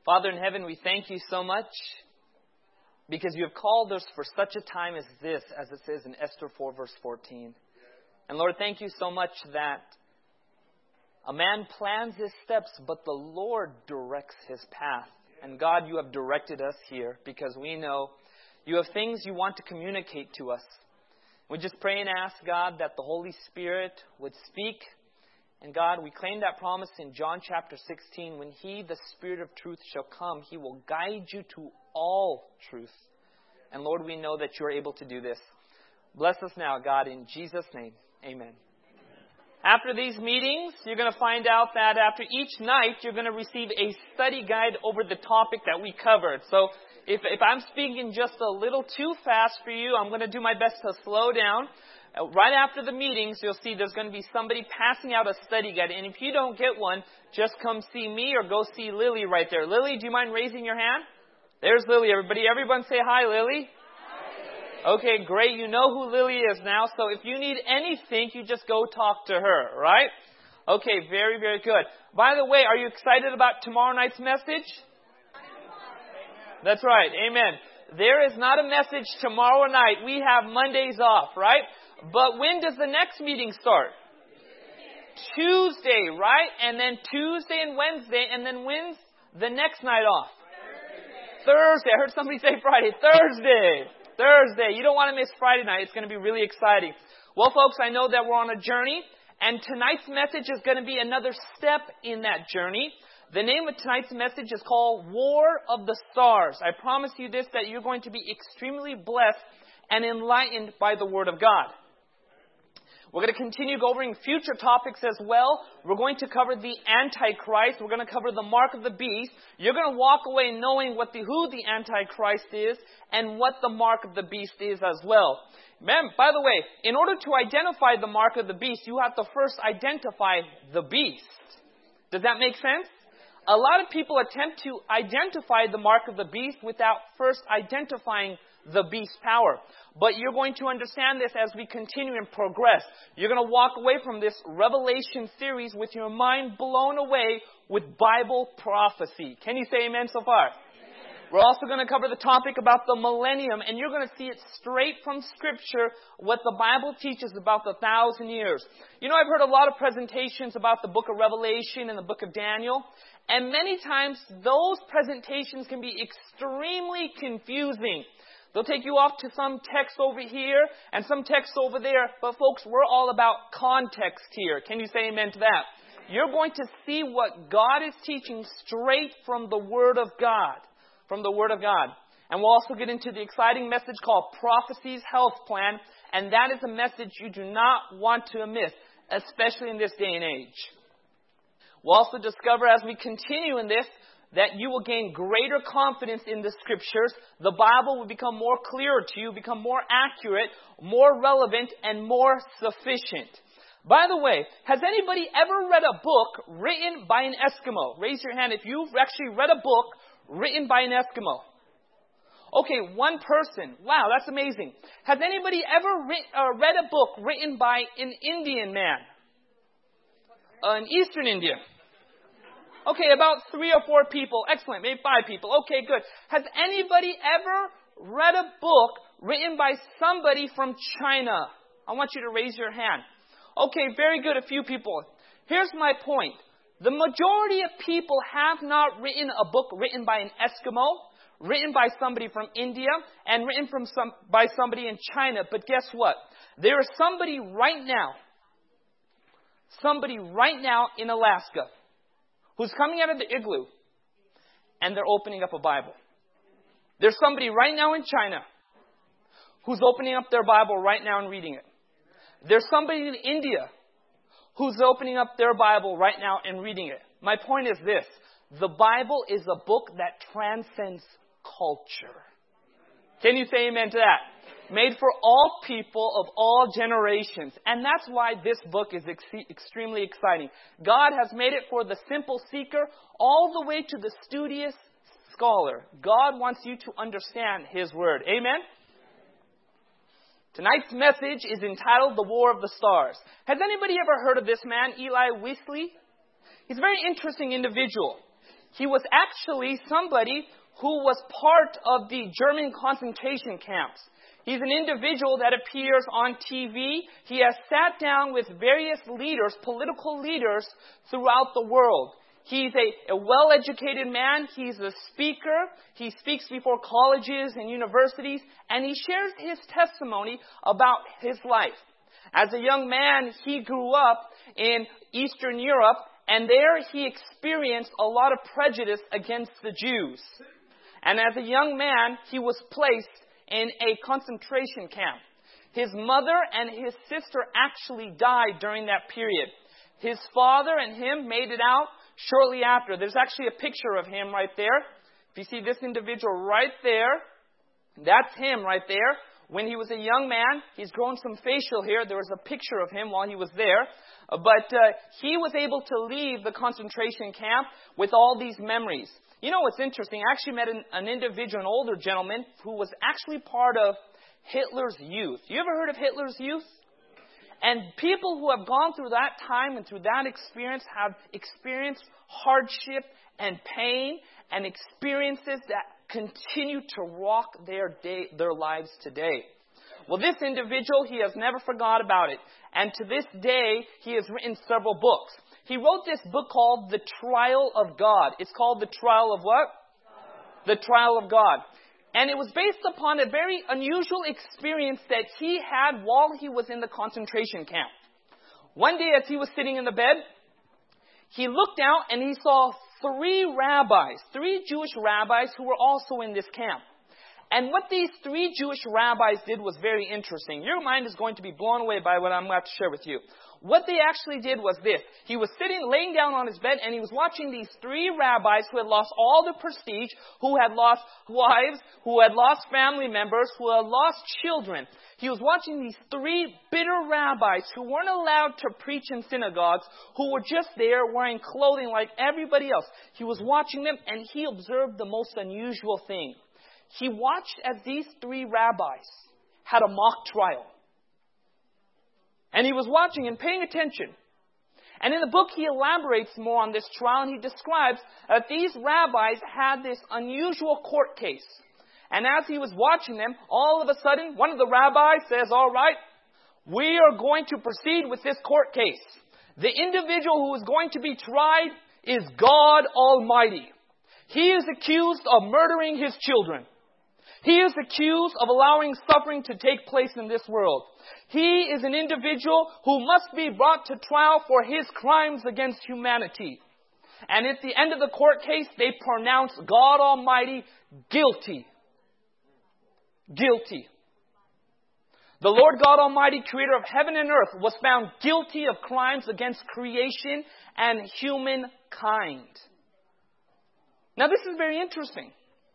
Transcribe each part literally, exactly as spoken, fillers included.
Father in heaven, we thank you so much because you have called us for such a time as this, as it says in Esther four, verse fourteen. And Lord, thank you so much that a man plans his steps, but the Lord directs his path. And God, you have directed us here because we know you have things you want to communicate to us. We just pray and ask, God, that the Holy Spirit would speak. And God, we claim that promise in John chapter sixteen. When He, the Spirit of truth, shall come, He will guide you to all truth. And Lord, we know that you are able to do this. Bless us now, God, in Jesus' name. Amen. After these meetings, you're going to find out that after each night, you're going to receive a study guide over the topic that we covered. So if, if I'm speaking just a little too fast for you, I'm going to do my best to slow down. Uh, right after the meetings, you'll see there's going to be somebody passing out a study guide. And if you don't get one, just come see me or go see Lily right there. Lily, do you mind raising your hand? There's Lily, everybody. Everyone say hi, Lily. Okay, great. You know who Lily is now. So if you need anything, you just go talk to her, right? Okay, very, very good. By the way, are you excited about tomorrow night's message? That's right. Amen. There is not a message tomorrow night. We have Mondays off, right? But when does the next meeting start? Tuesday, right? And then Tuesday and Wednesday. And then when's the next night off? Thursday. I heard somebody say Friday. Thursday. Thursday. You don't want to miss Friday night. It's going to be really exciting. Well, folks, I know that we're on a journey. And tonight's message is going to be another step in that journey. The name of tonight's message is called War of the Stars. I promise you this, that you're going to be extremely blessed and enlightened by the Word of God. We're going to continue covering future topics as well. We're going to cover the Antichrist. We're going to cover the mark of the beast. You're going to walk away knowing what the, who the Antichrist is and what the mark of the beast is as well. Man, by the way, in order to identify the mark of the beast, you have to first identify the beast. Does that make sense? A lot of people attempt to identify the mark of the beast without first identifying the beast's power. But you're going to understand this as we continue and progress. You're going to walk away from this Revelation series with your mind blown away with Bible prophecy. Can you say amen so far? Amen. We're also going to cover the topic about the millennium, and you're going to see it straight from Scripture, what the Bible teaches about the thousand years. You know, I've heard a lot of presentations about the book of Revelation and the book of Daniel, and many times those presentations can be extremely confusing. They'll take you off to some text over here and some text over there. But folks, we're all about context here. Can you say amen to that? You're going to see what God is teaching straight from the Word of God. From the Word of God. And we'll also get into the exciting message called Prophecy's Health Plan. And that is a message you do not want to miss, especially in this day and age. We'll also discover as we continue in this that you will gain greater confidence in the Scriptures. The Bible will become more clear to you, become more accurate, more relevant, and more sufficient. By the way, has anybody ever read a book written by an Eskimo? Raise your hand if you've actually read a book written by an Eskimo. Okay, one person. Wow, that's amazing. Has anybody ever re- uh, read a book written by an Indian man? Uh, in Eastern India. Okay, about three or four people. Excellent. Maybe five people. Okay, good. Has anybody ever read a book written by somebody from China? I want you to raise your hand. Okay, very good. A few people. Here's my point. The majority of people have not written a book written by an Eskimo, written by somebody from India, and written from some, by somebody in China. But guess what? There is somebody right now, somebody right now in Alaska, who's coming out of the igloo, and they're opening up a Bible. There's somebody right now in China who's opening up their Bible right now and reading it. There's somebody in India who's opening up their Bible right now and reading it. My point is this. The Bible is a book that transcends culture. Can you say amen to that? Made for all people of all generations. And that's why this book is ex- extremely exciting. God has made it for the simple seeker all the way to the studious scholar. God wants you to understand His Word. Amen? Tonight's message is entitled The War of the Stars. Has anybody ever heard of this man, Eli Wisley? He's a very interesting individual. He was actually somebody who was part of the German concentration camps. He's an individual that appears on T V. He has sat down with various leaders, political leaders throughout the world. He's a, a well-educated man. He's a speaker. He speaks before colleges and universities, and he shares his testimony about his life. As a young man, he grew up in Eastern Europe, and there he experienced a lot of prejudice against the Jews. And as a young man, he was placed in a concentration camp. His mother and his sister actually died during that period. His father and him made it out shortly after. There's actually a picture of him right there. If you see this individual right there, that's him right there. When he was a young man, he's grown some facial hair. There was a picture of him while he was there. Uh, but uh, he was able to leave the concentration camp with all these memories. You know what's interesting? I actually met an, an individual, an older gentleman, who was actually part of Hitler's youth. You ever heard of Hitler's youth? And people who have gone through that time and through that experience have experienced hardship and pain and experiences that continue to rock their day, their lives today. Well, this individual, he has never forgot about it. And to this day, he has written several books. He wrote this book called The Trial of God. It's called The Trial of what? The Trial of God. And it was based upon a very unusual experience that he had while he was in the concentration camp. One day as he was sitting in the bed, he looked out and he saw three rabbis, three Jewish rabbis who were also in this camp. And what these three Jewish rabbis did was very interesting. Your mind is going to be blown away by what I'm about to share with you. What they actually did was this. He was sitting, laying down on his bed, and he was watching these three rabbis who had lost all the prestige, who had lost wives, who had lost family members, who had lost children. He was watching these three bitter rabbis who weren't allowed to preach in synagogues, who were just there wearing clothing like everybody else. He was watching them, and he observed the most unusual thing. He watched as these three rabbis had a mock trial. And he was watching and paying attention. And in the book, he elaborates more on this trial, and he describes that these rabbis had this unusual court case. And as he was watching them, all of a sudden, one of the rabbis says, all right, we are going to proceed with this court case. The individual who is going to be tried is God Almighty. He is accused of murdering his children. He is accused of allowing suffering to take place in this world. He is an individual who must be brought to trial for his crimes against humanity. And at the end of the court case, they pronounce God Almighty guilty. Guilty. The Lord God Almighty, creator of heaven and earth, was found guilty of crimes against creation and humankind. Now, this is very interesting.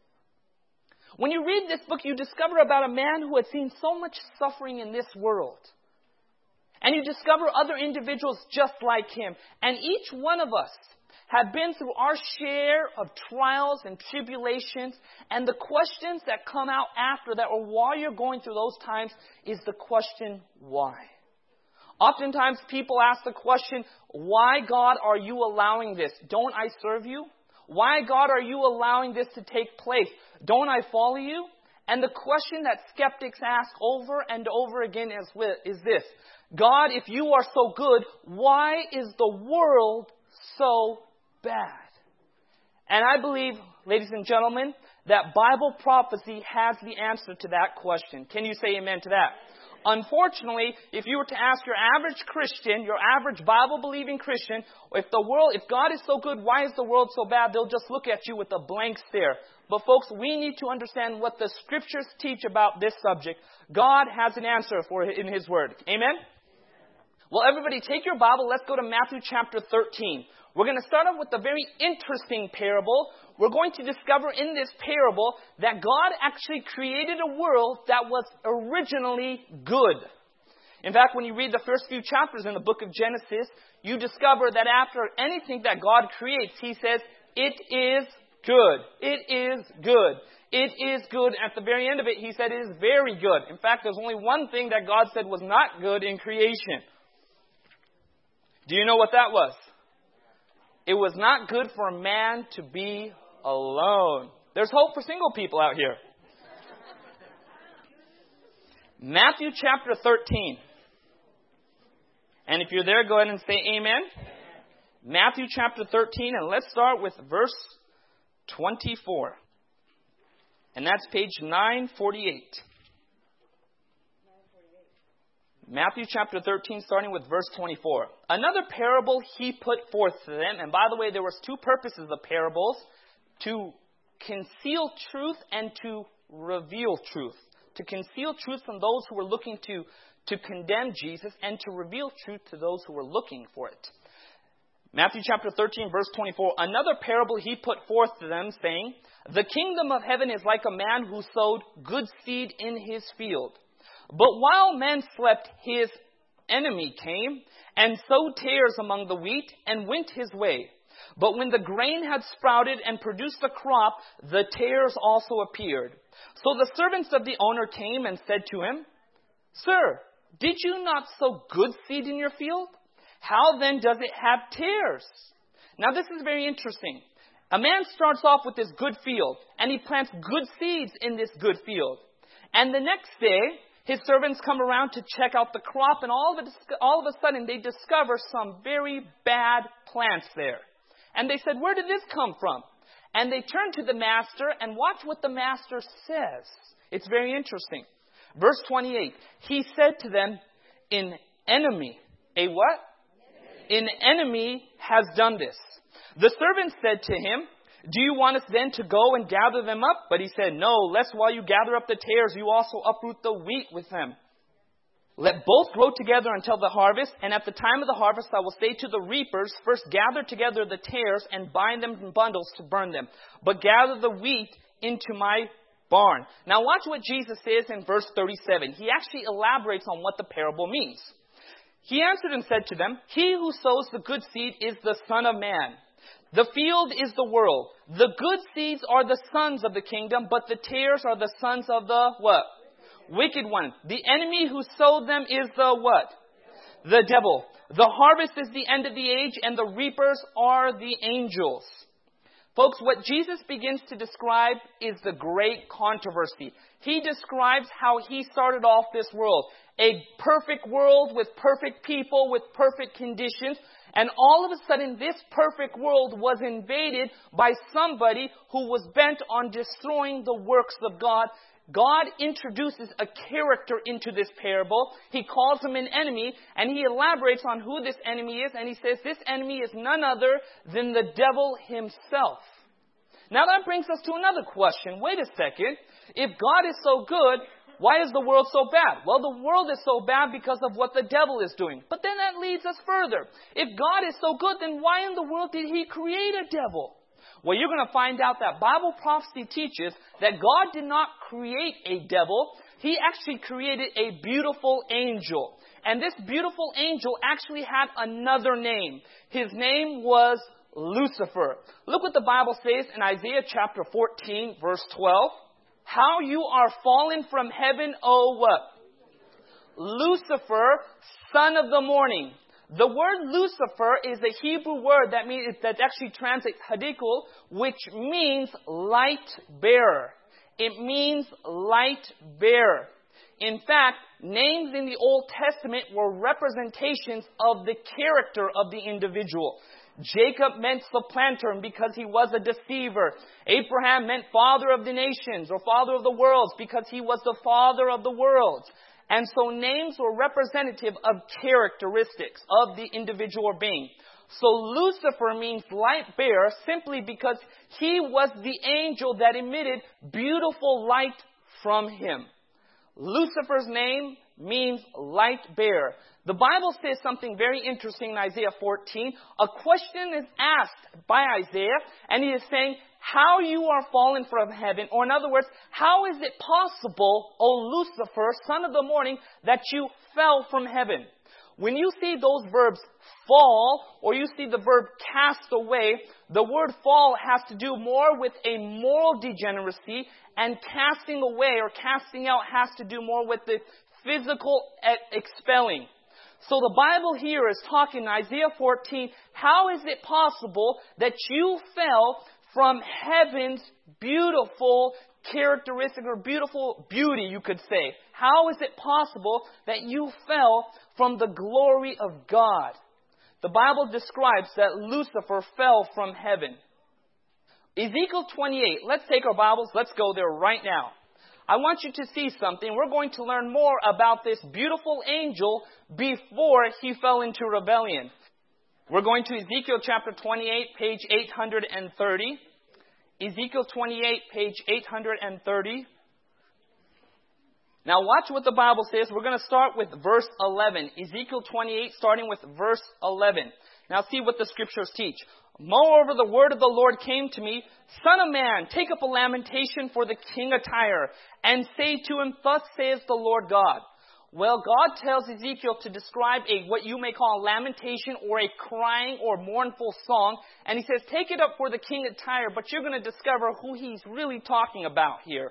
When you read this book, you discover about a man who had seen so much suffering in this world. And you discover other individuals just like him. And each one of us have been through our share of trials and tribulations. And the questions that come out after that, or while you're going through those times, is the question, why? Oftentimes people ask the question, why, God, are you allowing this? Don't I serve you? Why, God, are you allowing this to take place? Don't I follow you? And the question that skeptics ask over and over again is, is this. God, if you are so good, why is the world so bad? And I believe, ladies and gentlemen, that Bible prophecy has the answer to that question. Can you say amen to that? Unfortunately, if you were to ask your average Christian, your average Bible-believing Christian, if the world, if God is so good, why is the world so bad? They'll just look at you with a blank stare. But folks, we need to understand what the Scriptures teach about this subject. God has an answer for it in His Word. Amen? Well, everybody, take your Bible. Let's go to Matthew chapter thirteen. We're going to start off with a very interesting parable. We're going to discover in this parable that God actually created a world that was originally good. In fact, when you read the first few chapters in the book of Genesis, you discover that after anything that God creates, He says, it is good. It is good. It is good. At the very end of it, He said it is very good. In fact, there's only one thing that God said was not good in creation. Do you know what that was? It was not good for a man to be alone. There's hope for single people out here. Matthew chapter thirteen. And if you're there, go ahead and say amen. Matthew chapter thirteen, and let's start with verse twenty-four. And that's page nine forty-eight. Matthew chapter thirteen, starting with verse twenty-four. Another parable he put forth to them. And by the way, there was two purposes of parables: to conceal truth and to reveal truth. To conceal truth from those who were looking to, to condemn Jesus, and to reveal truth to those who were looking for it. Matthew chapter thirteen, verse twenty-four. Another parable he put forth to them, saying, the kingdom of heaven is like a man who sowed good seed in his field. But while men slept, his enemy came and sowed tares among the wheat and went his way. But when the grain had sprouted and produced a crop, the tares also appeared. So the servants of the owner came and said to him, Sir, did you not sow good seed in your field? How then does it have tares? Now this is very interesting. A man starts off with this good field, and he plants good seeds in this good field. And the next day, his servants come around to check out the crop, and all of, a, all of a sudden they discover some very bad plants there. And they said, where did this come from? And they turn to the master, and watch what the master says. It's very interesting. Verse twenty-eight, he said to them, an enemy. A what? An enemy has done this. The servant said to him, do you want us then to go and gather them up? But he said, no, lest while you gather up the tares, you also uproot the wheat with them. Let both grow together until the harvest, and at the time of the harvest I will say to the reapers, first gather together the tares and bind them in bundles to burn them, but gather the wheat into my barn. Now watch what Jesus says in verse thirty-seven. He actually elaborates on what the parable means. He answered and said to them, he who sows the good seed is the Son of Man. The field is the world. The good seeds are the sons of the kingdom, but the tares are the sons of the what? Wicked one. The enemy who sowed them is the what? The devil. The harvest is the end of the age, and the reapers are the angels. Folks, what Jesus begins to describe is the great controversy. He describes how he started off this world. A perfect world with perfect people, with perfect conditions. And all of a sudden, this perfect world was invaded by somebody who was bent on destroying the works of God. God introduces a character into this parable. He calls him an enemy, and he elaborates on who this enemy is. And he says this enemy is none other than the devil himself. Now that brings us to another question. Wait a second. If God is so good, why is the world so bad? Well, the world is so bad because of what the devil is doing. But then that leads us further. If God is so good, then why in the world did he create a devil? Well, you're going to find out that Bible prophecy teaches that God did not create a devil. He actually created a beautiful angel. And this beautiful angel actually had another name. His name was Lucifer. Look what the Bible says in Isaiah chapter fourteen, verse twelve. How you are fallen from heaven, O what? Lucifer, son of the morning. The word Lucifer is a Hebrew word that means that actually translates hadikul, which means light bearer. It means light bearer. In fact, names in the Old Testament were representations of the character of the individual. Jacob meant supplanter because he was a deceiver. Abraham meant father of the nations or father of the worlds because he was the father of the worlds. And so names were representative of characteristics of the individual being. So Lucifer means light bearer simply because he was the angel that emitted beautiful light from him. Lucifer's name means light bearer. The Bible says something very interesting in Isaiah fourteen. A question is asked by Isaiah, and he is saying, how you are fallen from heaven, or in other words, how is it possible, O Lucifer, son of the morning, that you fell from heaven? When you see those verbs fall, or you see the verb cast away, the word fall has to do more with a moral degeneracy, and casting away or casting out has to do more with the physical expelling. So the Bible here is talking in Isaiah fourteen, how is it possible that you fell from heaven's beautiful characteristic or beautiful beauty, you could say? How is it possible that you fell from the glory of God? The Bible describes that Lucifer fell from heaven. Ezekiel twenty-eight, let's take our Bibles, let's go there right now. I want you to see something. We're going to learn more about this beautiful angel before he fell into rebellion. We're going to Ezekiel chapter twenty-eight, page eight hundred thirty. Ezekiel twenty-eight, page eight hundred thirty. Now watch what the Bible says. We're going to start with verse eleven. Ezekiel twenty-eight, starting with verse eleven. Now see what the scriptures teach. Moreover, the word of the Lord came to me, Son of man, take up a lamentation for the king of Tyre, and say to him, Thus saith the Lord God. Well, God tells Ezekiel to describe a what you may call a lamentation or a crying or mournful song. And he says, take it up for the king of Tyre, but you're going to discover who he's really talking about here.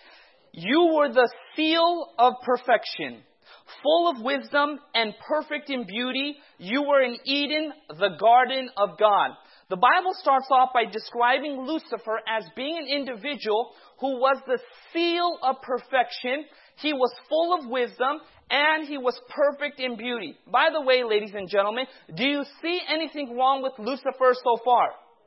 You were the seal of perfection, full of wisdom and perfect in beauty. You were in Eden, the garden of God. The Bible starts off by describing Lucifer as being an individual who was the seal of perfection. He was full of wisdom and he was perfect in beauty. By the way, ladies and gentlemen, do you see anything wrong with Lucifer so far?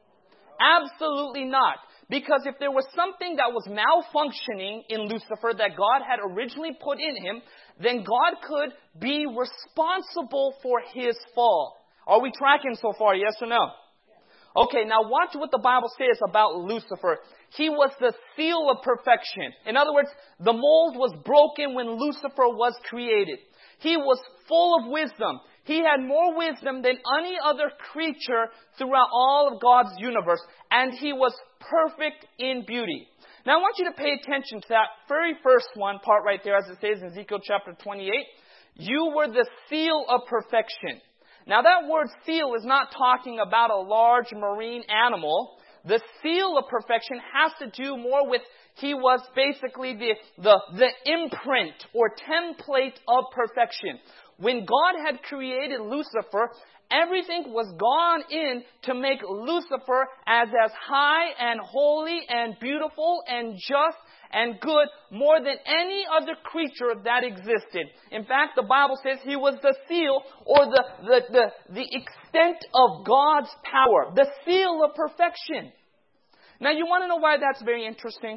Absolutely not. Because if there was something that was malfunctioning in Lucifer that God had originally put in him, then God could be responsible for his fall. Are we tracking so far, yes or no? Okay, now watch what the Bible says about Lucifer. He was the seal of perfection. In other words, the mold was broken when Lucifer was created. He was full of wisdom. He had more wisdom than any other creature throughout all of God's universe. And he was perfect in beauty. Now I want you to pay attention to that very first one part right there, as it says in Ezekiel chapter twenty-eight. You were the seal of perfection. Now that word seal is not talking about a large marine animal. The seal of perfection has to do more with he was basically the, the, the imprint or template of perfection. When God had created Lucifer, everything was gone in to make Lucifer as, as high and holy and beautiful and just and good more than any other creature that existed. In fact, the Bible says he was the seal or the, the, the, the extent of God's power, the seal of perfection. Now you want to know why that's very interesting?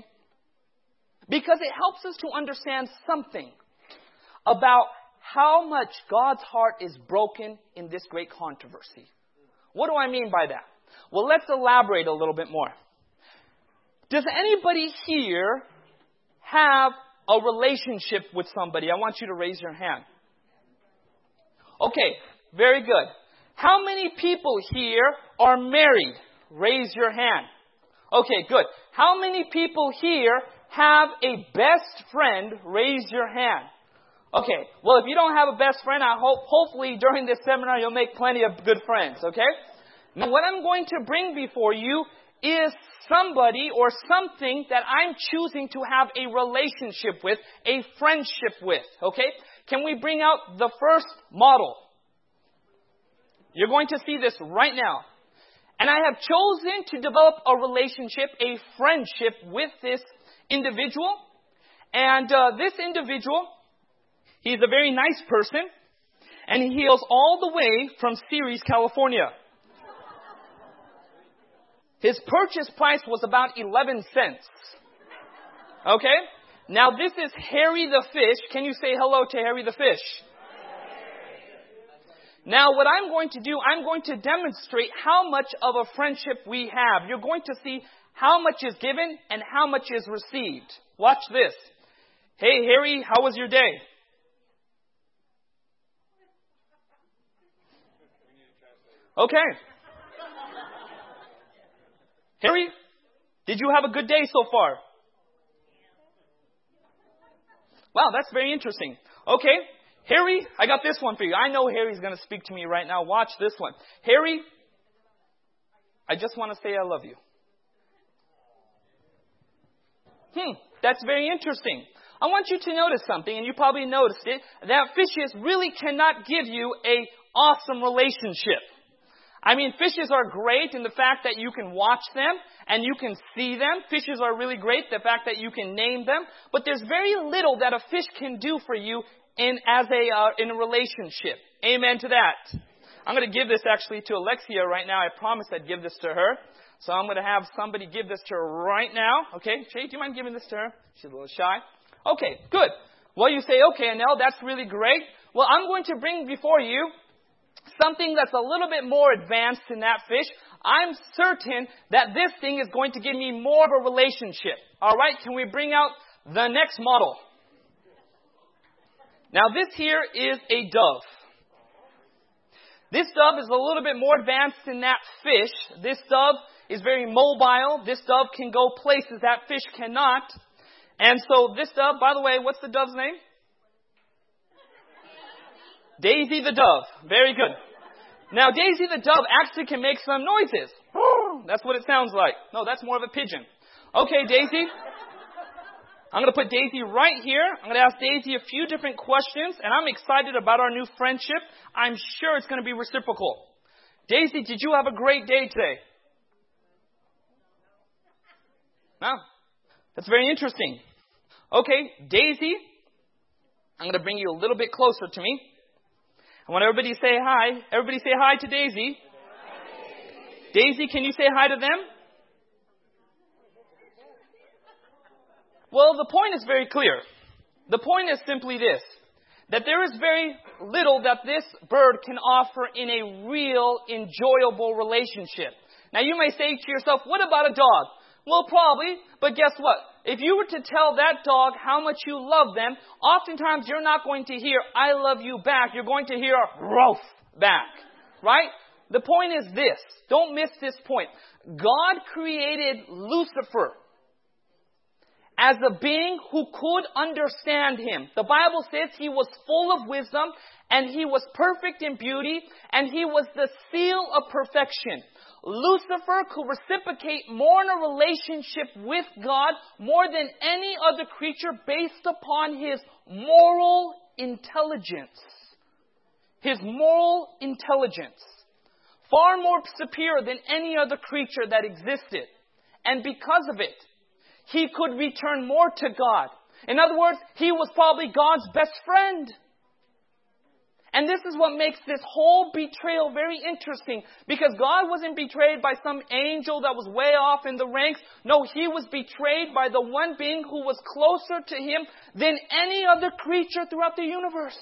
Because it helps us to understand something about how much God's heart is broken in this great controversy. What do I mean by that? Well, let's elaborate a little bit more. Does anybody here have a relationship with somebody? I want you to raise your hand. Okay, very good. How many people here are married? Raise your hand. Okay, good. How many people here have a best friend? Raise your hand. Okay, well, if you don't have a best friend, I hope, hopefully during this seminar you'll make plenty of good friends, okay? Now, what I'm going to bring before you is somebody or something that I'm choosing to have a relationship with, a friendship with, okay? Can we bring out the first model? You're going to see this right now. And I have chosen to develop a relationship, a friendship with this individual. And uh, this individual, he's a very nice person, and he hails all the way from Ceres, California. His purchase price was about eleven cents. Okay? Now this is Harry the Fish. Can you say hello to Harry the Fish? Now what I'm going to do, I'm going to demonstrate how much of a friendship we have. You're going to see how much is given and how much is received. Watch this. Hey Harry, how was your day? Okay. Harry, did you have a good day so far? Wow, that's very interesting. Okay, Harry, I got this one for you. I know Harry's going to speak to me right now. Watch this one. Harry, I just want to say I love you. Hmm, that's very interesting. I want you to notice something, and you probably noticed it, that fishes really cannot give you a awesome relationship. I mean, fishes are great in the fact that you can watch them and you can see them. Fishes are really great, the fact that you can name them. But there's very little that a fish can do for you in as a uh, in a relationship. Amen to that. I'm going to give this actually to Alexia right now. I promised I'd give this to her. So I'm going to have somebody give this to her right now. Okay, Jay, do you mind giving this to her? She's a little shy. Okay, good. Well, you say, okay, Anel, that's really great. Well, I'm going to bring before you something that's a little bit more advanced than that fish. I'm certain that this thing is going to give me more of a relationship. All right, can we bring out the next model? Now, this here is a dove. This dove is a little bit more advanced than that fish. This dove is very mobile. This dove can go places that fish cannot. And so this dove, by the way, what's the dove's name? Daisy the dove. Very good. Now, Daisy the dove actually can make some noises. That's what it sounds like. No, that's more of a pigeon. Okay, Daisy. I'm going to put Daisy right here. I'm going to ask Daisy a few different questions, and I'm excited about our new friendship. I'm sure it's going to be reciprocal. Daisy, did you have a great day today? No? That's very interesting. Okay, Daisy, I'm going to bring you a little bit closer to me. I want everybody to say hi. Everybody say hi to Daisy. Hi. Daisy, can you say hi to them? Well, the point is very clear. The point is simply this, that there is very little that this bird can offer in a real, enjoyable relationship. Now, you may say to yourself, what about a dog? Well, probably, but guess what? If you were to tell that dog how much you love them, oftentimes you're not going to hear, I love you back. You're going to hear, roof back. Right? The point is this. Don't miss this point. God created Lucifer as a being who could understand him. The Bible says he was full of wisdom, and he was perfect in beauty, and he was the seal of perfection. Lucifer could reciprocate more in a relationship with God more than any other creature based upon his moral intelligence. His moral intelligence. Far more superior than any other creature that existed. And because of it, he could return more to God. In other words, he was probably God's best friend. And this is what makes this whole betrayal very interesting. Because God wasn't betrayed by some angel that was way off in the ranks. No, he was betrayed by the one being who was closer to him than any other creature throughout the universe.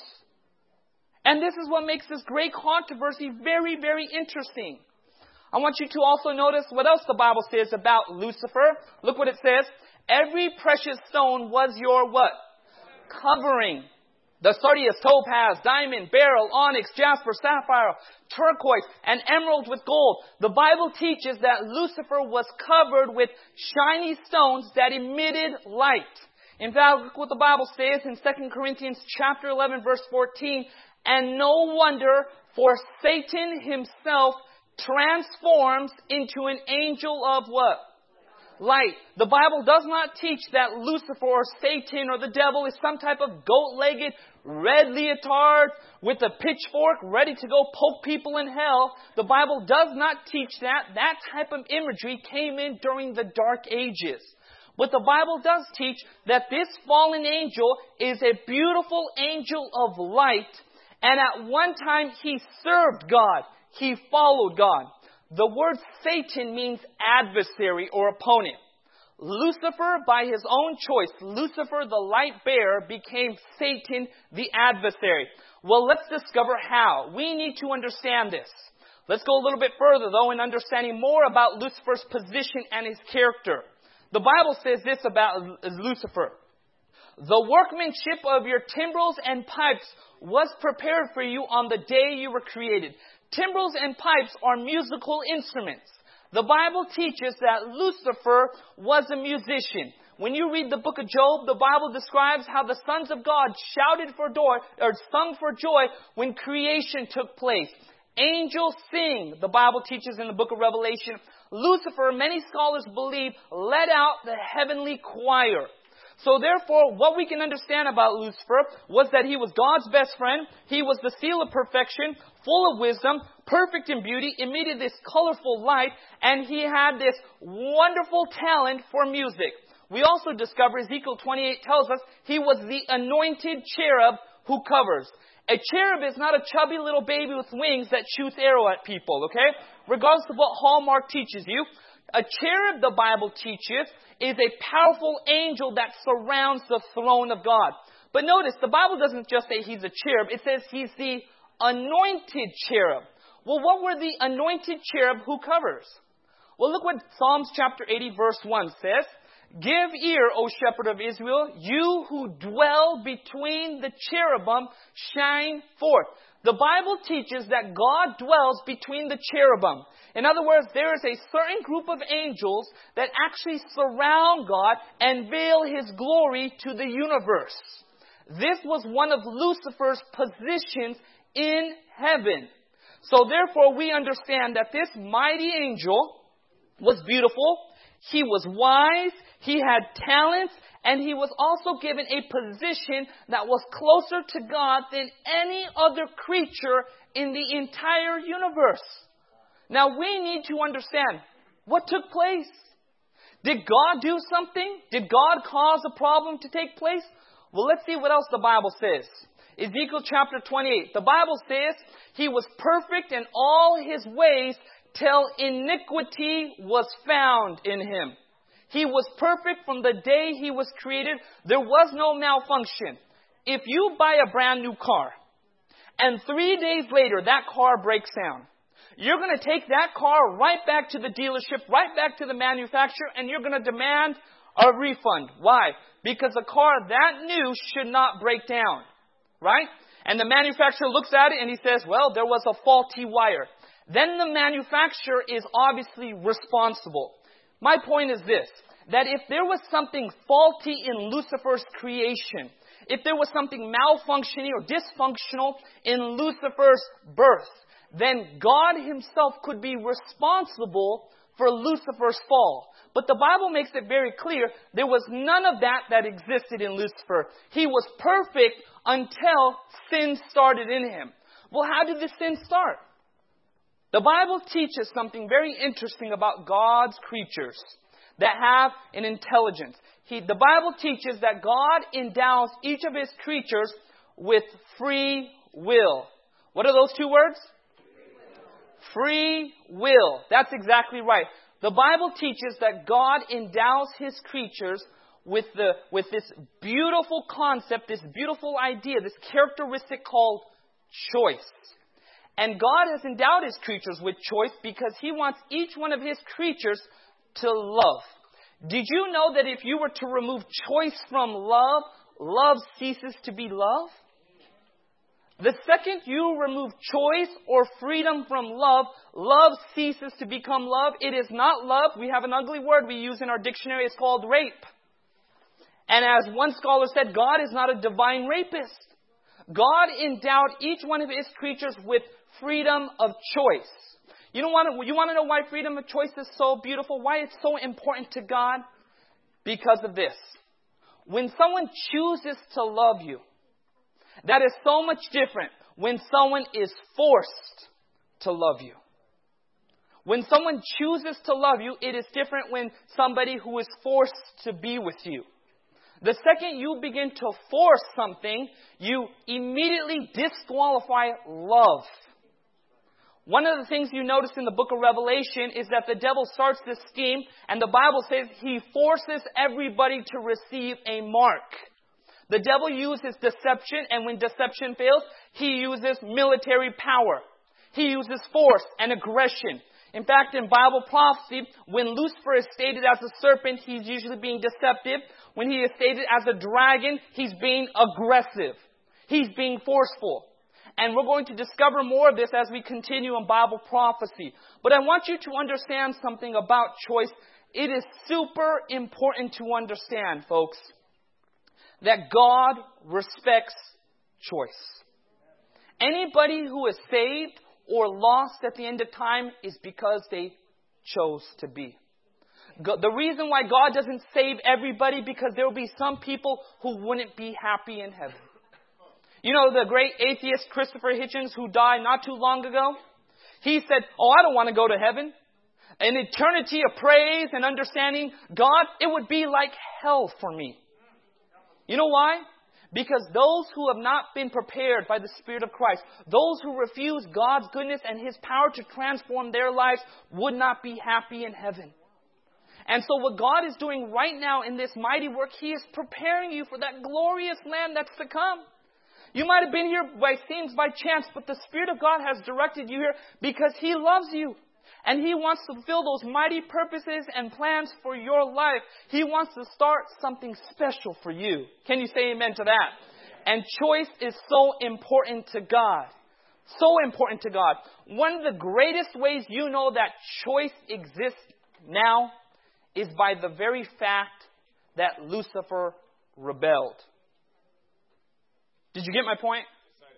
And this is what makes this great controversy very, very interesting. I want you to also notice what else the Bible says about Lucifer. Look what it says. Every precious stone was your what? Covering. The sardius, topaz, diamond, beryl, onyx, jasper, sapphire, turquoise, and emerald with gold. The Bible teaches that Lucifer was covered with shiny stones that emitted light. In fact, look what the Bible says in Second Corinthians chapter eleven, verse fourteen. And no wonder, for Satan himself transforms into an angel of what? Light. The Bible does not teach that Lucifer or Satan or the devil is some type of goat-legged, red leotard with a pitchfork ready to go poke people in hell. The Bible does not teach that. That type of imagery came in during the Dark Ages. But the Bible does teach that this fallen angel is a beautiful angel of light, and at one time he served God. He followed God. The word Satan means adversary or opponent. Lucifer, by his own choice, Lucifer the light bearer, became Satan the adversary. Well, let's discover how. We need to understand this. Let's go a little bit further, though, in understanding more about Lucifer's position and his character. The Bible says this about Lucifer. The workmanship of your timbrels and pipes was prepared for you on the day you were created. Timbrels and pipes are musical instruments. The Bible teaches that Lucifer was a musician. When you read the book of Job, the Bible describes how the sons of God shouted for joy, or sung for joy when creation took place. Angels sing, the Bible teaches in the book of Revelation. Lucifer, many scholars believe, led out the heavenly choir. So therefore, what we can understand about Lucifer was that he was God's best friend. He was the seal of perfection, full of wisdom, perfect in beauty, emitted this colorful light, and he had this wonderful talent for music. We also discover Ezekiel twenty-eight tells us he was the anointed cherub who covers. A cherub is not a chubby little baby with wings that shoots arrow at people, okay? Regardless of what Hallmark teaches you, a cherub, the Bible teaches, is a powerful angel that surrounds the throne of God. But notice, the Bible doesn't just say he's a cherub. It says he's the anointed cherub. Well, what were the anointed cherub who covers? Well, look what Psalms chapter eighty verse one says. Give ear, O shepherd of Israel, you who dwell between the cherubim, shine forth. The Bible teaches that God dwells between the cherubim. In other words, there is a certain group of angels that actually surround God and veil His glory to the universe. This was one of Lucifer's positions in heaven. So therefore, we understand that this mighty angel was beautiful. He was wise. He had talents. And he was also given a position that was closer to God than any other creature in the entire universe. Now we need to understand what took place. Did God do something? Did God cause a problem to take place? Well, let's see what else the Bible says. Ezekiel chapter twenty-eight. The Bible says he was perfect in all his ways till iniquity was found in him. He was perfect from the day he was created. There was no malfunction. If you buy a brand new car and three days later that car breaks down, you're going to take that car right back to the dealership, right back to the manufacturer, and you're going to demand a refund. Why? Because a car that new should not break down. Right? And the manufacturer looks at it and he says, well, there was a faulty wire. Then the manufacturer is obviously responsible. My point is this, that if there was something faulty in Lucifer's creation, if there was something malfunctioning or dysfunctional in Lucifer's birth, then God himself could be responsible for Lucifer's fall. But the Bible makes it very clear there was none of that that existed in Lucifer. He was perfect until sin started in him. Well, how did the sin start? The Bible teaches something very interesting about God's creatures that have an intelligence. He, the Bible teaches that God endows each of his creatures with free will. What are those two words? Free will. That's exactly right. The Bible teaches that God endows his creatures with the with this beautiful concept, this beautiful idea, this characteristic called choice. And God has endowed his creatures with choice because he wants each one of his creatures to love. Did you know that if you were to remove choice from love, love ceases to be love? The second you remove choice or freedom from love, love ceases to become love. It is not love. We have an ugly word we use in our dictionary. It's called rape. And as one scholar said, God is not a divine rapist. God endowed each one of his creatures with freedom of choice. You don't want to, you want to know why freedom of choice is so beautiful? Why it's so important to God? Because of this. When someone chooses to love you, that is so much different when someone is forced to love you. When someone chooses to love you, it is different when somebody who is forced to be with you. The second you begin to force something, you immediately disqualify love. One of the things you notice in the book of Revelation is that the devil starts this scheme, and the Bible says he forces everybody to receive a mark. The devil uses deception, and when deception fails, he uses military power. He uses force and aggression. In fact, in Bible prophecy, when Lucifer is stated as a serpent, he's usually being deceptive. When he is stated as a dragon, he's being aggressive. He's being forceful. And we're going to discover more of this as we continue in Bible prophecy. But I want you to understand something about choice. It is super important to understand, folks, that God respects choice. Anybody who is saved or lost at the end of time is because they chose to be. The reason why God doesn't save everybody, because there will be some people who wouldn't be happy in heaven. You know the great atheist Christopher Hitchens, who died not too long ago? He said, oh, I don't want to go to heaven. An eternity of praise and understanding God, it would be like hell for me. You know why? Because those who have not been prepared by the Spirit of Christ, those who refuse God's goodness and His power to transform their lives, would not be happy in heaven. And so what God is doing right now in this mighty work, He is preparing you for that glorious land that's to come. You might have been here by seems by chance, but the Spirit of God has directed you here because He loves you. And He wants to fulfill those mighty purposes and plans for your life. He wants to start something special for you. Can you say amen to that? And choice is so important to God. So important to God. One of the greatest ways you know that choice exists now is by the very fact that Lucifer rebelled. Did you get my point?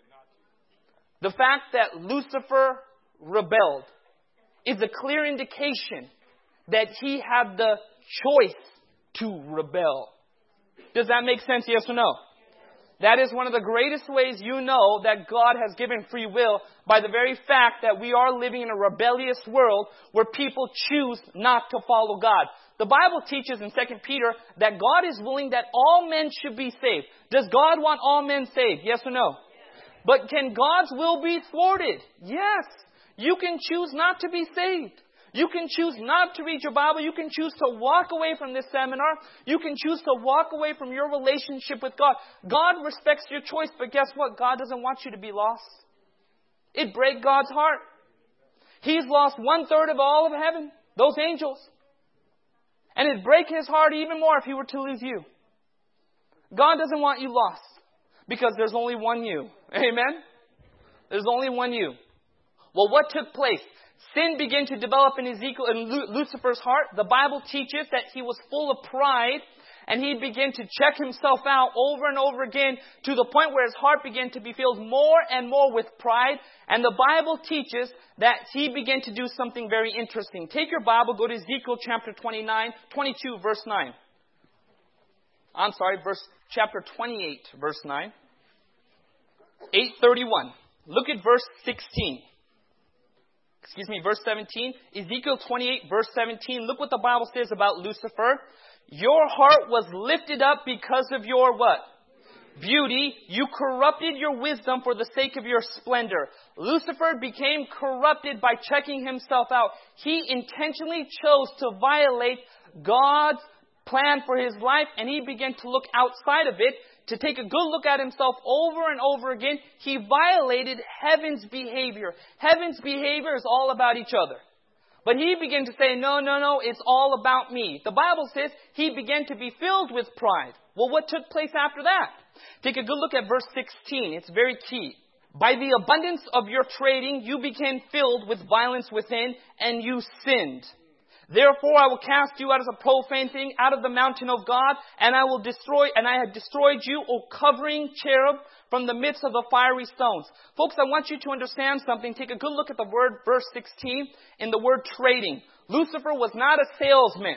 The fact that Lucifer rebelled is a clear indication that he had the choice to rebel. Does that make sense, yes or no? That is one of the greatest ways you know that God has given free will, by the very fact that we are living in a rebellious world where people choose not to follow God. The Bible teaches in Second Peter that God is willing that all men should be saved. Does God want all men saved? Yes or no? But can God's will be thwarted? Yes. You can choose not to be saved. You can choose not to read your Bible. You can choose to walk away from this seminar. You can choose to walk away from your relationship with God. God respects your choice, but guess what? God doesn't want you to be lost. It'd break God's heart. He's lost one third of all of heaven, those angels. And it'd break His heart even more if He were to lose you. God doesn't want you lost, because there's only one you. Amen? There's only one you. Well, what took place? Sin began to develop in Ezekiel and Lucifer's heart. The Bible teaches that he was full of pride, and he began to check himself out over and over again, to the point where his heart began to be filled more and more with pride. And the Bible teaches that he began to do something very interesting. Take your Bible, go to Ezekiel chapter twenty-nine, twenty-two, verse nine. I'm sorry, verse chapter twenty-eight, verse nine. eight thirty-one. Look at verse sixteen. Excuse me, verse seventeen. Ezekiel twenty-eight, verse seventeen. Look what the Bible says about Lucifer. Your heart was lifted up because of your what? Beauty. You corrupted your wisdom for the sake of your splendor. Lucifer became corrupted by checking himself out. He intentionally chose to violate God's plan for his life, and he began to look outside of it, to take a good look at himself over and over again. He violated heaven's behavior. Heaven's behavior is all about each other. But he began to say, no, no, no, it's all about me. The Bible says he began to be filled with pride. Well, what took place after that? Take a good look at verse sixteen. It's very key. By the abundance of your trading, you became filled with violence within, and you sinned. Therefore, I will cast you out as a profane thing out of the mountain of God, and I will destroy, and I have destroyed you, O covering cherub, from the midst of the fiery stones. Folks, I want you to understand something. Take a good look at the word, verse sixteen, in the word trading. Lucifer was not a salesman.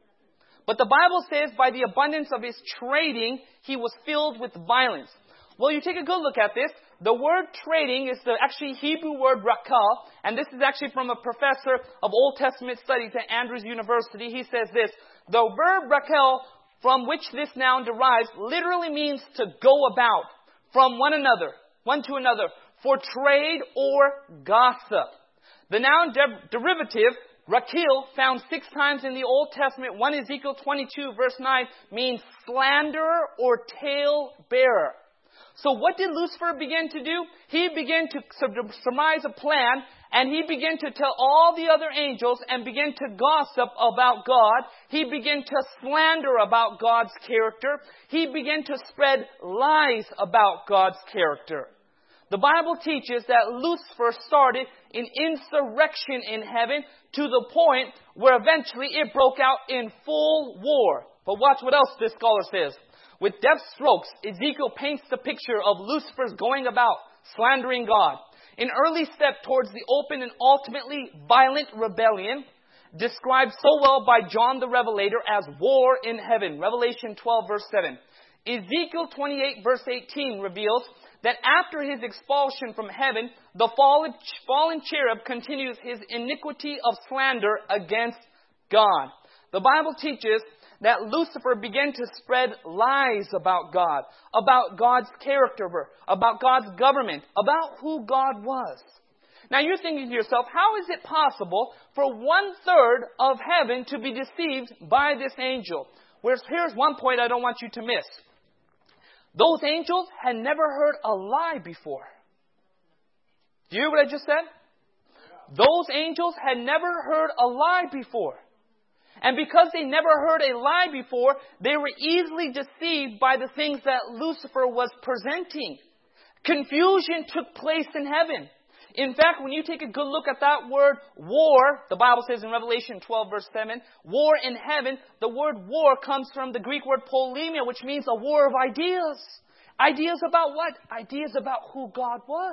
But the Bible says by the abundance of his trading, he was filled with violence. Well, you take a good look at this. The word trading is the actually Hebrew word rakal, and this is actually from a professor of Old Testament studies at Andrews University. He says this: the verb rakal, from which this noun derives, literally means to go about, from one another, one to another, for trade or gossip. The noun de- derivative, rakil, found six times in the Old Testament, one Ezekiel twenty-two, verse nine, means slanderer or tale bearer. So what did Lucifer begin to do? He began to surmise a plan, and he began to tell all the other angels and began to gossip about God. He began to slander about God's character. He began to spread lies about God's character. The Bible teaches that Lucifer started an insurrection in heaven to the point where eventually it broke out in full war. But watch what else this scholar says. With deft strokes, Ezekiel paints the picture of Lucifer's going about, slandering God. An early step towards the open and ultimately violent rebellion. described so well by John the Revelator as war in heaven. Revelation twelve verse seven. Ezekiel twenty-eight verse eighteen reveals that after his expulsion from heaven, the fallen, fallen cherub continues his iniquity of slander against God. The Bible teaches that Lucifer began to spread lies about God, about God's character, about God's government, about who God was. Now you're thinking to yourself, how is it possible for one third of heaven to be deceived by this angel? Whereas here's one point I don't want you to miss. Those angels had never heard a lie before. Do you hear what I just said? Those angels had never heard a lie before. And because they never heard a lie before, they were easily deceived by the things that Lucifer was presenting. Confusion took place in heaven. In fact, when you take a good look at that word war, the Bible says in Revelation twelve verse seven, war in heaven, the word war comes from the Greek word polemia, which means a war of ideas. Ideas about what? Ideas about who God was.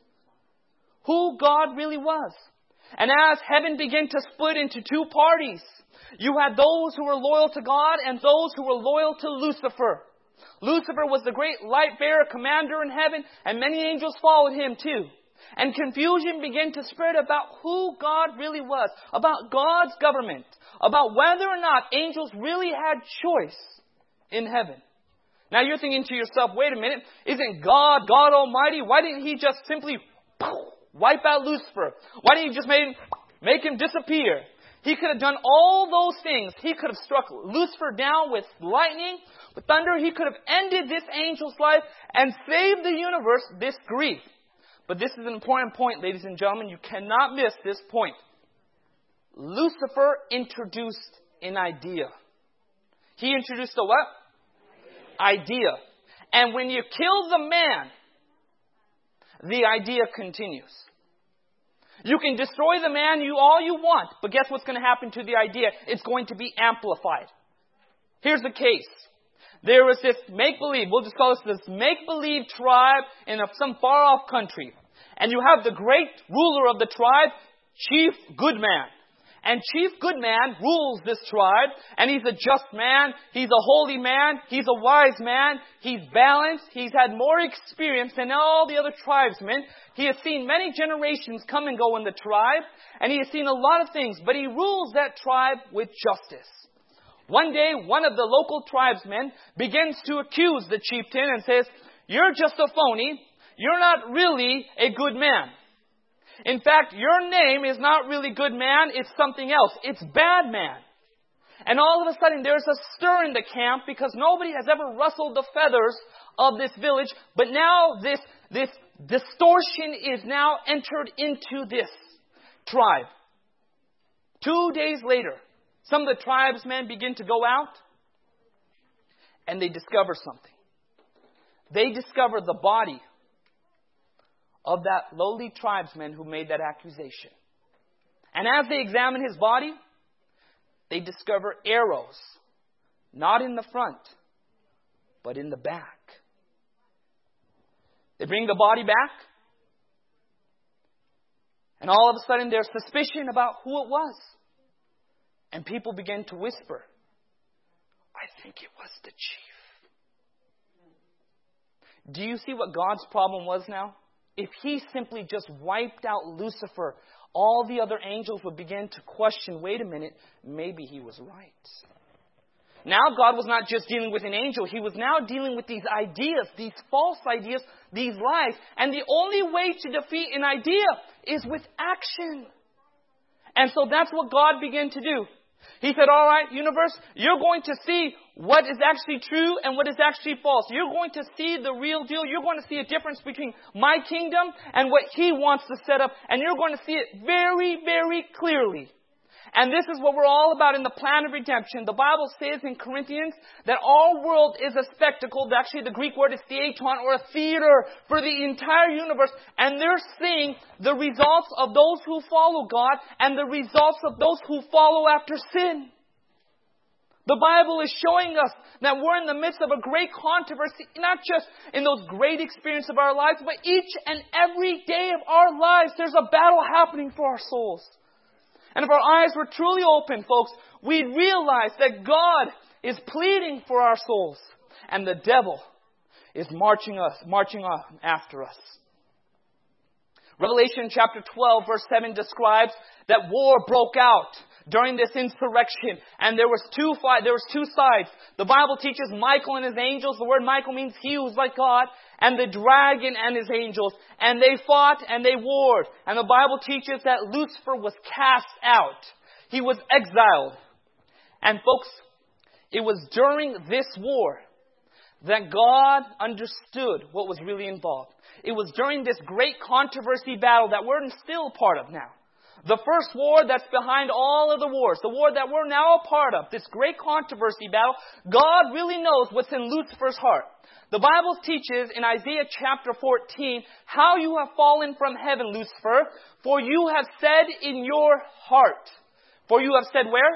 Who God really was. And as heaven began to split into two parties, you had those who were loyal to God and those who were loyal to Lucifer. Lucifer was the great light bearer, commander in heaven, and many angels followed him too. And confusion began to spread about who God really was, about God's government, about whether or not angels really had choice in heaven. Now you're thinking to yourself, wait a minute, isn't God, God Almighty? Why didn't He just simply wipe out Lucifer? Why didn't He just make him, make him disappear? He could have done all those things. He could have struck Lucifer down with lightning, with thunder. He could have ended this angel's life and saved the universe this grief. But this is an important point, ladies and gentlemen. You cannot miss this point. Lucifer introduced an idea. He introduced a what? Idea. And when you kill the man, the idea continues. You can destroy the man you all you want, but guess what's going to happen to the idea? It's going to be amplified. Here's the case. There was this make-believe, we'll just call this this make-believe tribe in a, some far-off country. And you have the great ruler of the tribe, Chief Goodman. And Chief Goodman rules this tribe, and he's a just man, he's a holy man, he's a wise man, he's balanced, he's had more experience than all the other tribesmen. He has seen many generations come and go in the tribe, and he has seen a lot of things, but he rules that tribe with justice. One day, one of the local tribesmen begins to accuse the chieftain and says, "You're just a phony. You're not really a good man. In fact, your name is not really good man. It's something else. It's bad man." And all of a sudden, there's a stir in the camp because nobody has ever rustled the feathers of this village. But now this, this distortion is now entered into this tribe. Two days later, some of the tribesmen begin to go out and they discover something. They discover the body of that lowly tribesman who made that accusation. And as they examine his body, they discover arrows, not in the front, but in the back. They bring the body back, and all of a sudden there's suspicion about who it was. And people begin to whisper, "I think it was the chief." Do you see what God's problem was now? If He simply just wiped out Lucifer, all the other angels would begin to question, wait a minute, maybe He was right. Now God was not just dealing with an angel. He was now dealing with these ideas, these false ideas, these lies. And the only way to defeat an idea is with action. And so that's what God began to do. He said, all right, universe, you're going to see what is actually true and what is actually false. You're going to see the real deal. You're going to see a difference between my kingdom and what He wants to set up. And you're going to see it very, very clearly. And this is what we're all about in the plan of redemption. The Bible says in Corinthians that our world is a spectacle. Actually, the Greek word is theatron, or a theater for the entire universe. And they're seeing the results of those who follow God and the results of those who follow after sin. The Bible is showing us that we're in the midst of a great controversy, not just in those great experiences of our lives, but each and every day of our lives, there's a battle happening for our souls. And if our eyes were truly open, folks, we'd realize that God is pleading for our souls. And the devil is marching us, marching on after us. Revelation chapter twelve, verse seven describes that war broke out during this insurrection, and there was two fight, there was two sides. The Bible teaches Michael and his angels. The word Michael means he who's like God, and the dragon and his angels. And they fought and they warred. And the Bible teaches that Lucifer was cast out. He was exiled. And folks, it was during this war that God understood what was really involved. It was during this great controversy battle that we're still a part of now. The first war that's behind all of the wars, the war that we're now a part of, this great controversy battle, God really knows what's in Lucifer's heart. The Bible teaches in Isaiah chapter fourteen, how you have fallen from heaven, Lucifer, for you have said in your heart. For you have said where?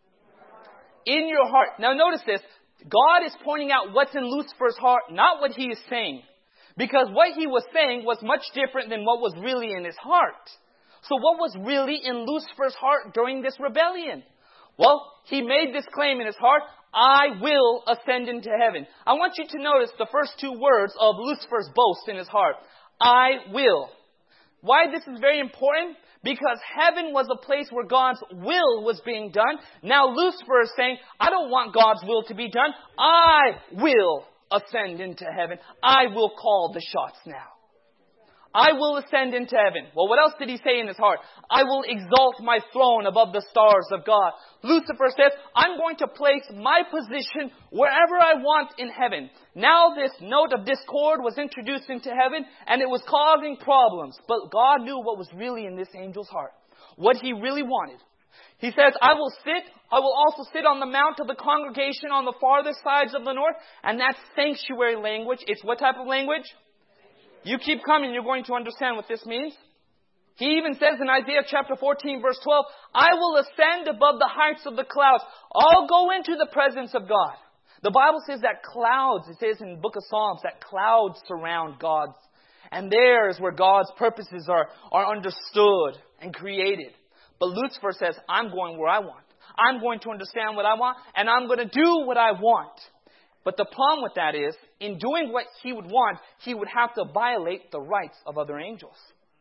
In your heart. Now notice this. God is pointing out what's in Lucifer's heart, not what he is saying. Because what he was saying was much different than what was really in his heart. So what was really in Lucifer's heart during this rebellion? Well, he made this claim in his heart, I will ascend into heaven. I want you to notice the first two words of Lucifer's boast in his heart. I will. Why this is very important? Because heaven was a place where God's will was being done. Now Lucifer is saying, I don't want God's will to be done. I will ascend into heaven. I will call the shots now. I will ascend into heaven. Well, what else did he say in his heart? I will exalt my throne above the stars of God. Lucifer says, I'm going to place my position wherever I want in heaven. Now this note of discord was introduced into heaven, and it was causing problems. But God knew what was really in this angel's heart. What he really wanted. He says, I will sit, I will also sit on the mount of the congregation on the farthest sides of the north. And that's sanctuary language. It's what type of language? You keep coming, you're going to understand what this means. He even says in Isaiah chapter fourteen, verse twelve, I will ascend above the heights of the clouds. I'll go into the presence of God. The Bible says that clouds, it says in the book of Psalms, that clouds surround God. And there is where God's purposes are, are understood and created. But Lucifer says, I'm going where I want. I'm going to understand what I want, and I'm going to do what I want. But the problem with that is, in doing what he would want, he would have to violate the rights of other angels.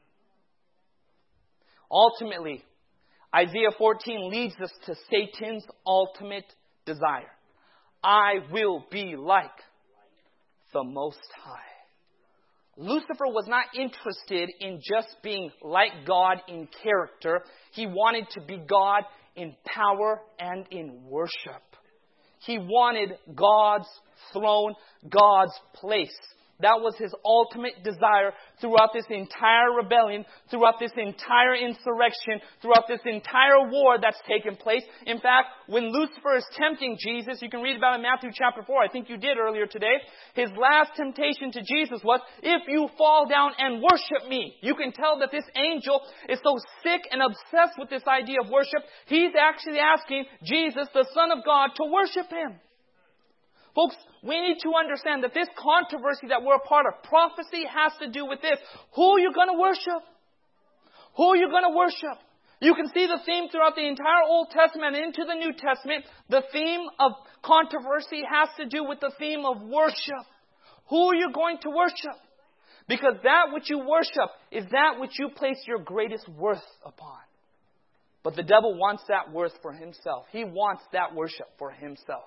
Ultimately, Isaiah fourteen leads us to Satan's ultimate desire. I will be like the Most High. Lucifer was not interested in just being like God in character. He wanted to be God in power and in worship. He wanted God's throne, God's place. That was his ultimate desire throughout this entire rebellion, throughout this entire insurrection, throughout this entire war that's taken place. In fact, when Lucifer is tempting Jesus, you can read about it in Matthew chapter four. I think you did earlier today. His last temptation to Jesus was, if you fall down and worship me. You can tell that this angel is so sick and obsessed with this idea of worship. He's actually asking Jesus, the Son of God, to worship him. Folks, we need to understand that this controversy that we're a part of, prophecy has to do with this. Who are you going to worship? Who are you going to worship? You can see the theme throughout the entire Old Testament and into the New Testament. The theme of controversy has to do with the theme of worship. Who are you going to worship? Because that which you worship is that which you place your greatest worth upon. But the devil wants that worth for himself. He wants that worship for himself.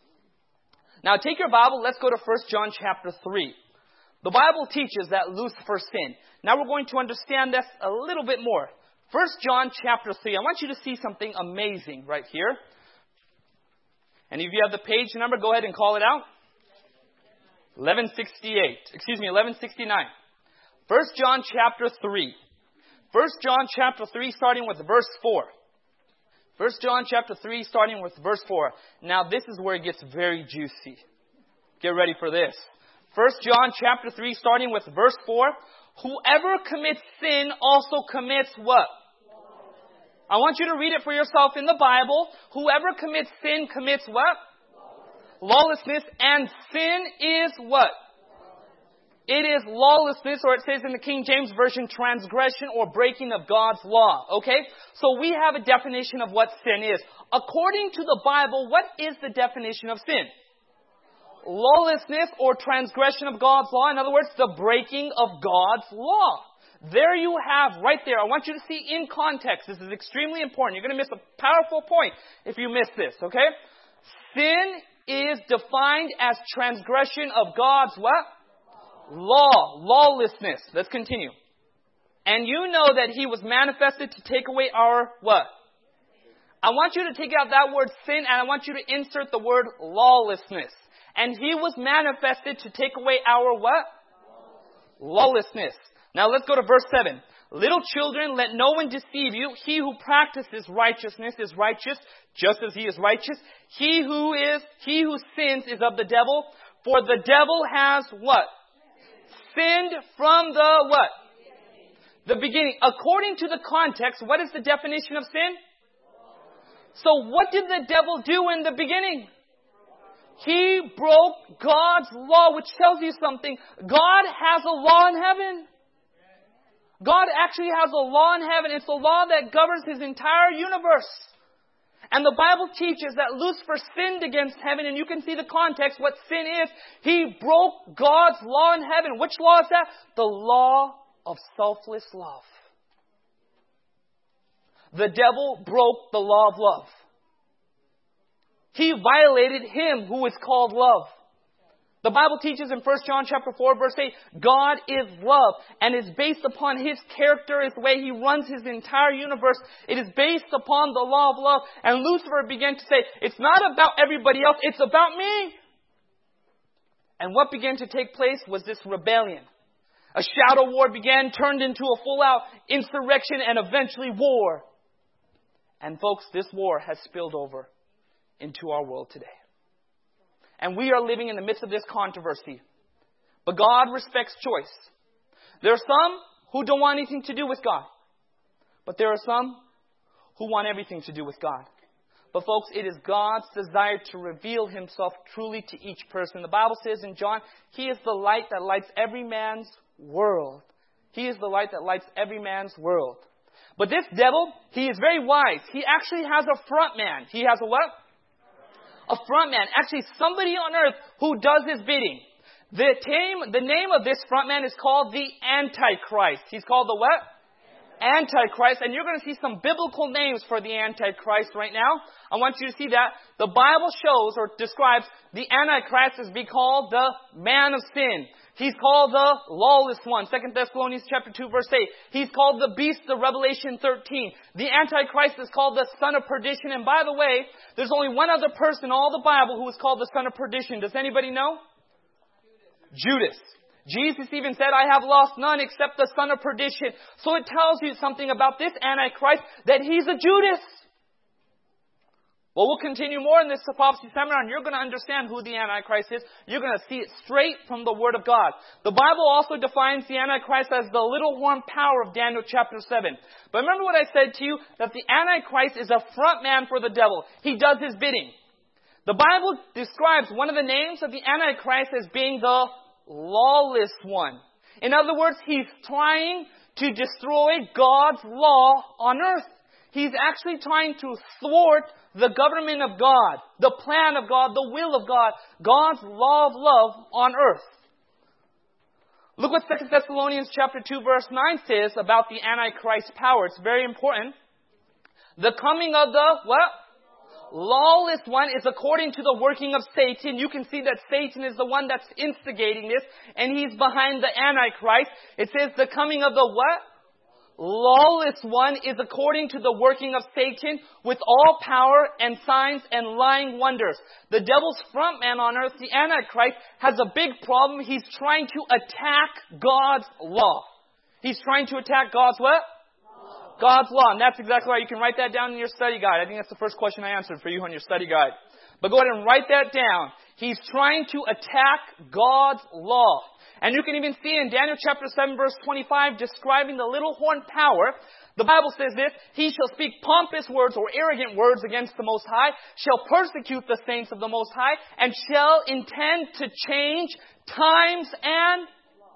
Now take your Bible, let's go to First John chapter three. The Bible teaches that Lucifer sinned. Now we're going to understand this a little bit more. First John chapter three. I want you to see something amazing right here. And if you have the page number, go ahead and call it out. eleven sixty-eight. Excuse me, eleven sixty-nine. First John chapter three. First John chapter three, starting with verse four. First John chapter three, starting with verse four. Now this is where it gets very juicy. Get ready for this. First John chapter three, starting with verse four. Whoever commits sin also commits what? I want you to read it for yourself in the Bible. Whoever commits sin commits what? Lawlessness. And sin is what? It is lawlessness, or it says in the King James Version, transgression or breaking of God's law. Okay? So we have a definition of what sin is. According to the Bible, what is the definition of sin? Lawlessness or transgression of God's law. In other words, the breaking of God's law. There you have, right there. I want you to see in context. This is extremely important. You're going to miss a powerful point if you miss this, okay? Sin is defined as transgression of God's what? Law. Lawlessness. Let's continue. And you know that He was manifested to take away our what? I want you to take out that word sin, and I want you to insert the word lawlessness. And He was manifested to take away our what? Lawlessness. Now let's go to verse seven. Little children, let no one deceive you. He who practices righteousness is righteous, just as he is righteous. He who is, he who sins is of the devil, for the devil has what? Sinned from the what? The beginning. According to the context, what is the definition of sin? So what did the devil do in the beginning? He broke God's law, which tells you something. God has a law in heaven. God actually has a law in heaven. It's a law that governs His entire universe. And the Bible teaches that Lucifer sinned against heaven, and you can see the context, what sin is. He broke God's law in heaven. Which law is that? The law of selfless love. The devil broke the law of love. He violated Him who is called love. The Bible teaches in First John chapter four, verse eight, God is love, and is based upon His character, His way He runs His entire universe. It is based upon the law of love. And Lucifer began to say, it's not about everybody else, it's about me. And what began to take place was this rebellion. A shadow war began, turned into a full-out insurrection, and eventually war. And folks, this war has spilled over into our world today. And we are living in the midst of this controversy. But God respects choice. There are some who don't want anything to do with God. But there are some who want everything to do with God. But folks, it is God's desire to reveal Himself truly to each person. The Bible says in John, He is the light that lights every man's world. He is the light that lights every man's world. But this devil, he is very wise. He actually has a front man. He has a what? A front man. Actually, somebody on earth who does his bidding. The name, the name of this front man is called the Antichrist. He's called the what? Antichrist. And you're going to see some biblical names for the Antichrist right now. I want you to see that. The Bible shows or describes the Antichrist as being called the man of sin. He's called the lawless one. Second Thessalonians chapter two, verse eight. He's called the beast of Revelation thirteen. The Antichrist is called the son of perdition. And by the way, there's only one other person in all the Bible who is called the son of perdition. Does anybody know? Judas. Jesus even said, I have lost none except the son of perdition. So it tells you something about this Antichrist, that he's a Judas. Well, we'll continue more in this prophecy seminar, and you're going to understand who the Antichrist is. You're going to see it straight from the Word of God. The Bible also defines the Antichrist as the little horn power of Daniel chapter seven. But remember what I said to you, that the Antichrist is a front man for the devil. He does his bidding. The Bible describes one of the names of the Antichrist as being the lawless one. In other words, he's trying to destroy God's law on earth. He's actually trying to thwart the government of God, the plan of God, the will of God, God's law of love on earth. Look what Second Thessalonians chapter two verse nine says about the Antichrist power. It's very important. The coming of the what? Lawless one is according to the working of Satan. You can see that Satan is the one that's instigating this, and he's behind the Antichrist. It says the coming of the what? Lawless one is according to the working of Satan with all power and signs and lying wonders. The devil's front man on earth, the Antichrist, has a big problem. He's trying to attack God's law. He's trying to attack God's what? Law. God's law. And that's exactly right. You can write that down in your study guide. I think that's the first question I answered for you on your study guide. But go ahead and write that down. He's trying to attack God's law. And you can even see in Daniel chapter seven verse twenty-five describing the little horn power. The Bible says this, he shall speak pompous words or arrogant words against the Most High, shall persecute the saints of the Most High, and shall intend to change times and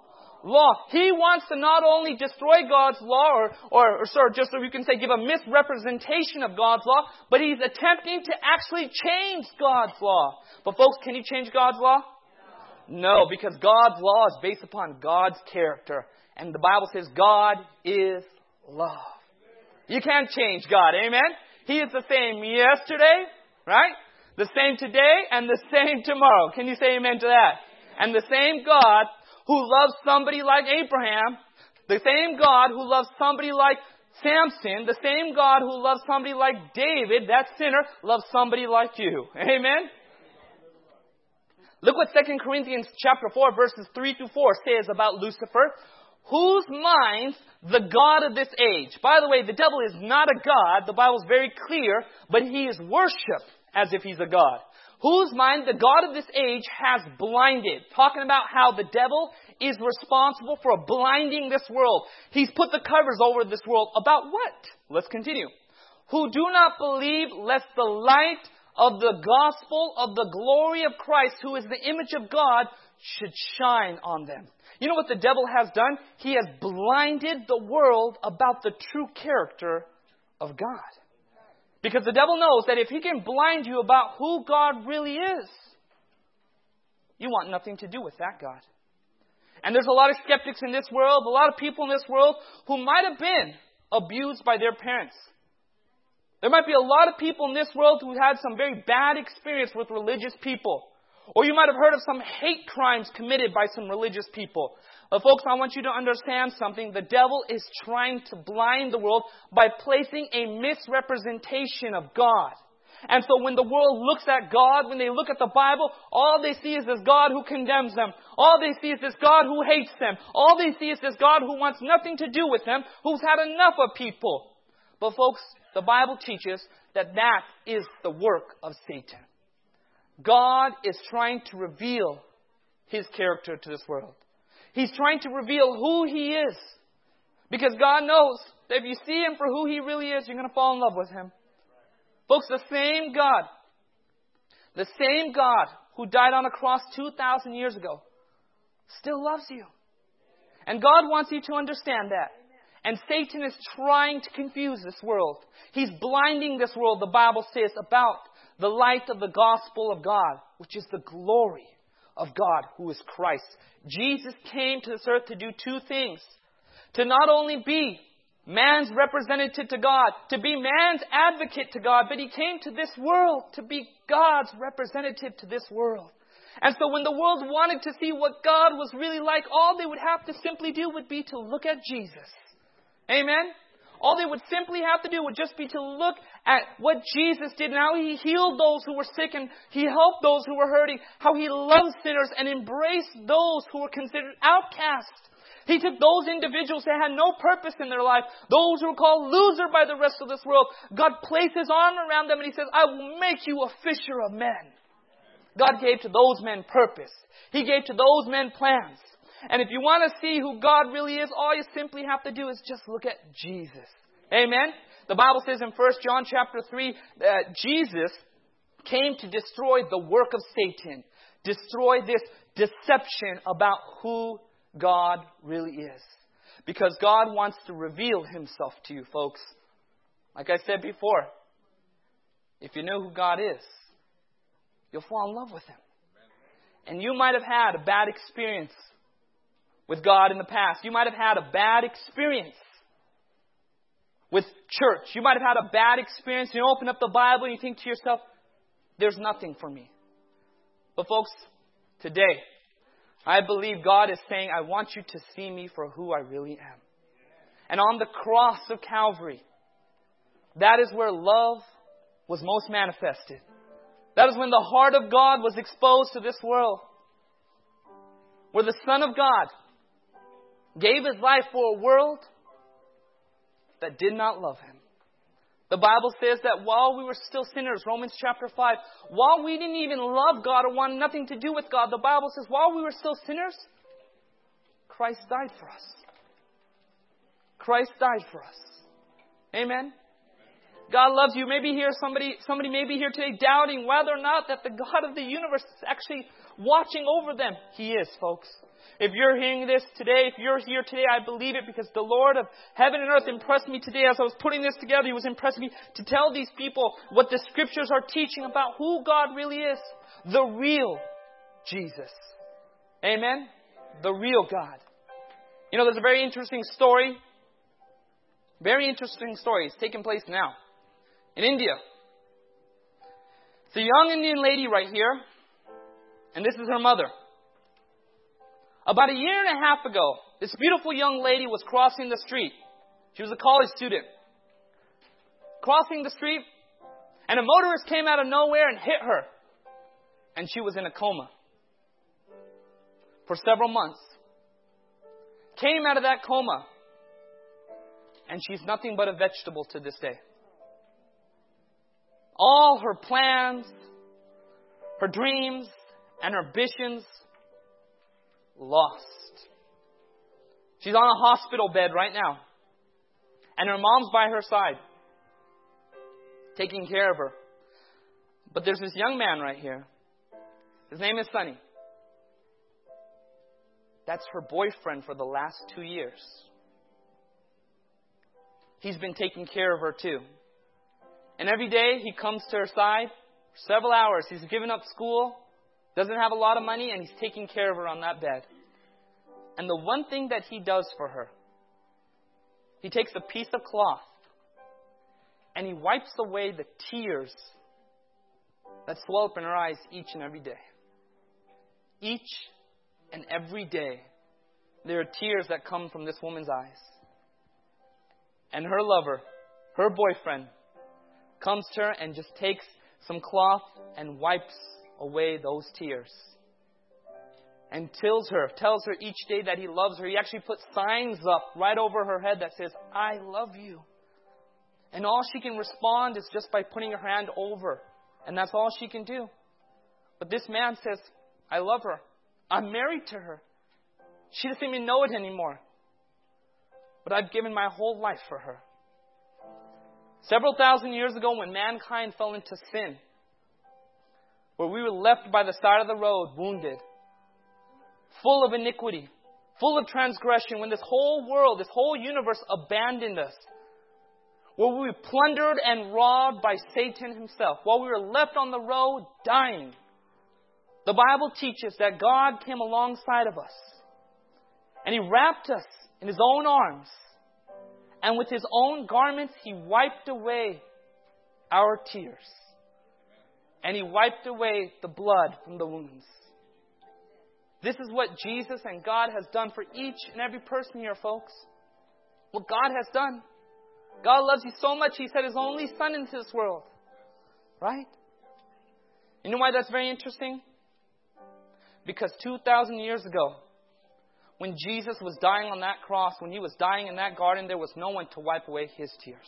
law. He wants to not only destroy God's law, or, or, or sorry, just so we can say give a misrepresentation of God's law, but he's attempting to actually change God's law. But folks, can you change God's law? No, because God's law is based upon God's character. And the Bible says God is love. You can't change God, amen? He is the same yesterday, right? The same today and the same tomorrow. Can you say amen to that? And the same God who loves somebody like Abraham, the same God who loves somebody like Samson, the same God who loves somebody like David, that sinner, loves somebody like you. Amen? Look what Second Corinthians chapter four, verses three to four says about Lucifer. Whose minds the God of this age. By the way, the devil is not a God. The Bible is very clear, but he is worshipped as if he's a God. Whose mind the God of this age has blinded. Talking about how the devil is responsible for blinding this world. He's put the covers over this world. About what? Let's continue. Who do not believe lest the light of the gospel of the glory of Christ, who is the image of God, should shine on them. You know what the devil has done? He has blinded the world about the true character of God. Because the devil knows that if he can blind you about who God really is, you want nothing to do with that God. And there's a lot of skeptics in this world, a lot of people in this world who might have been abused by their parents. There might be a lot of people in this world who had some very bad experience with religious people. Or you might have heard of some hate crimes committed by some religious people. But folks, I want you to understand something. The devil is trying to blind the world by placing a misrepresentation of God. And so when the world looks at God, when they look at the Bible, all they see is this God who condemns them. All they see is this God who hates them. All they see is this God who wants nothing to do with them, who's had enough of people. But folks, the Bible teaches that that is the work of Satan. God is trying to reveal His character to this world. He's trying to reveal who He is. Because God knows that if you see Him for who He really is, you're going to fall in love with Him. Folks, the same God, the same God who died on a cross two thousand years ago, still loves you. And God wants you to understand that. And Satan is trying to confuse this world. He's blinding this world, the Bible says, about the light of the gospel of God, which is the glory of God, who is Christ. Jesus came to this earth to do two things. To not only be man's representative to God, to be man's advocate to God, but He came to this world to be God's representative to this world. And so when the world wanted to see what God was really like, all they would have to simply do would be to look at Jesus. Amen? All they would simply have to do would just be to look at what Jesus did and how He healed those who were sick and He helped those who were hurting, how He loved sinners and embraced those who were considered outcasts. He took those individuals that had no purpose in their life, those who were called loser by the rest of this world. God placed His arm around them and He says, I will make you a fisher of men. God gave to those men purpose. He gave to those men plans. And if you want to see who God really is, all you simply have to do is just look at Jesus. Amen? The Bible says in First John chapter three that Jesus came to destroy the work of Satan. Destroy this deception about who God really is. Because God wants to reveal Himself to you, folks. Like I said before, if you know who God is, you'll fall in love with Him. And you might have had a bad experience with God in the past. You might have had a bad experience with church. You might have had a bad experience. You open up the Bible and you think to yourself, there's nothing for me. But folks, today, I believe God is saying, I want you to see me for who I really am. And on the cross of Calvary, that is where love was most manifested. That is when the heart of God was exposed to this world. Where the Son of God gave His life for a world that did not love Him. The Bible says that while we were still sinners, Romans chapter five, while we didn't even love God or want nothing to do with God, the Bible says while we were still sinners, Christ died for us. Christ died for us. Amen? God loves you. Maybe here somebody, somebody may be here today doubting whether or not that the God of the universe is actually watching over them. He is, folks. If you're hearing this today, if you're here today, I believe it because the Lord of heaven and earth impressed me today as I was putting this together. He was impressing me to tell these people what the Scriptures are teaching about who God really is. The real Jesus. Amen? The real God. You know, there's a very interesting story. Very interesting story. It's taking place now. In India. It's a young Indian lady right here. And this is her mother. About a year and a half ago, this beautiful young lady was crossing the street. She was a college student. Crossing the street, and a motorist came out of nowhere and hit her. And she was in a coma. For several months. Came out of that coma. And she's nothing but a vegetable to this day. All her plans, her dreams, and her ambitions lost. She's on a hospital bed right now. And her mom's by her side. Taking care of her. But there's this young man right here. His name is Sonny. That's her boyfriend for the last two years. He's been taking care of her too. And every day he comes to her side for several hours. He's given up school. Doesn't have a lot of money, and he's taking care of her on that bed. And the one thing that he does for her, he takes a piece of cloth and he wipes away the tears that swell up in her eyes each and every day. Each and every day, there are tears that come from this woman's eyes. And her lover, her boyfriend, comes to her and just takes some cloth and wipes away those tears. And tells her, tells her each day that he loves her. He actually puts signs up right over her head that says, I love you. And all she can respond is just by putting her hand over. And that's all she can do. But this man says, I love her. I'm married to her. She doesn't even know it anymore. But I've given my whole life for her. Several thousand years ago, when mankind fell into sin, where we were left by the side of the road, wounded, full of iniquity, full of transgression, when this whole world, this whole universe abandoned us, where we were plundered and robbed by Satan himself, while we were left on the road dying, the Bible teaches that God came alongside of us and He wrapped us in His own arms, and with His own garments He wiped away our tears. And He wiped away the blood from the wounds. This is what Jesus and God has done for each and every person here, folks. What God has done. God loves you so much, He sent His only Son into this world. Right? You know why that's very interesting? Because two thousand years ago, when Jesus was dying on that cross, when He was dying in that garden, there was no one to wipe away His tears.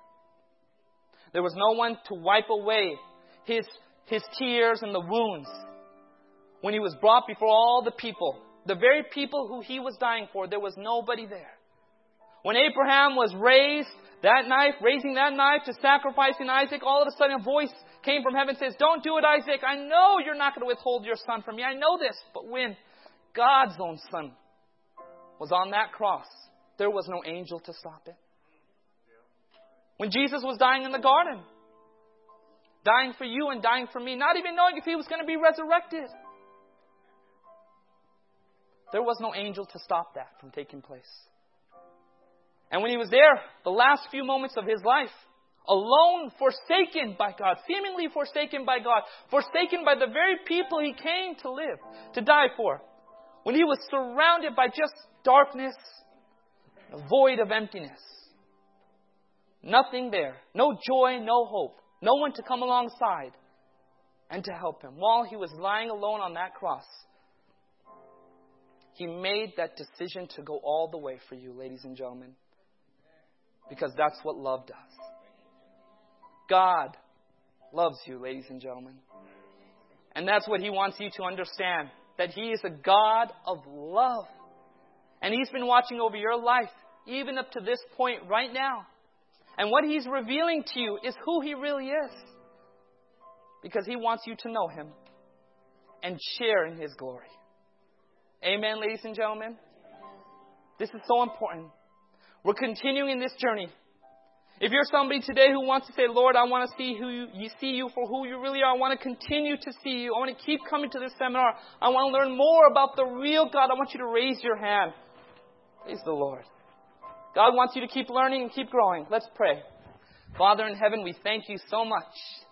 There was no one to wipe away His, his tears and the wounds. When He was brought before all the people, the very people who He was dying for, there was nobody there. When Abraham was raised, that knife, raising that knife to sacrificing Isaac, all of a sudden a voice came from heaven and says, don't do it, Isaac. I know you're not going to withhold your son from me. I know this. But when God's own Son was on that cross, there was no angel to stop it. When Jesus was dying in the garden, dying for you and dying for me, not even knowing if He was going to be resurrected, there was no angel to stop that from taking place. And when He was there, the last few moments of His life, alone, forsaken by God, seemingly forsaken by God, forsaken by the very people He came to live, to die for, when He was surrounded by just darkness, a void of emptiness, nothing there, no joy, no hope, no one to come alongside and to help Him. While He was lying alone on that cross, He made that decision to go all the way for you, ladies and gentlemen. Because that's what love does. God loves you, ladies and gentlemen. And that's what He wants you to understand. That He is a God of love. And He's been watching over your life, even up to this point right now. And what He's revealing to you is who He really is. Because He wants you to know Him and share in His glory. Amen, ladies and gentlemen? This is so important. We're continuing in this journey. If you're somebody today who wants to say, Lord, I want to see who you, you see you for who you really are. I want to continue to see you. I want to keep coming to this seminar. I want to learn more about the real God. I want you to raise your hand. Praise the Lord. God wants you to keep learning and keep growing. Let's pray. Father in heaven, we thank you so much.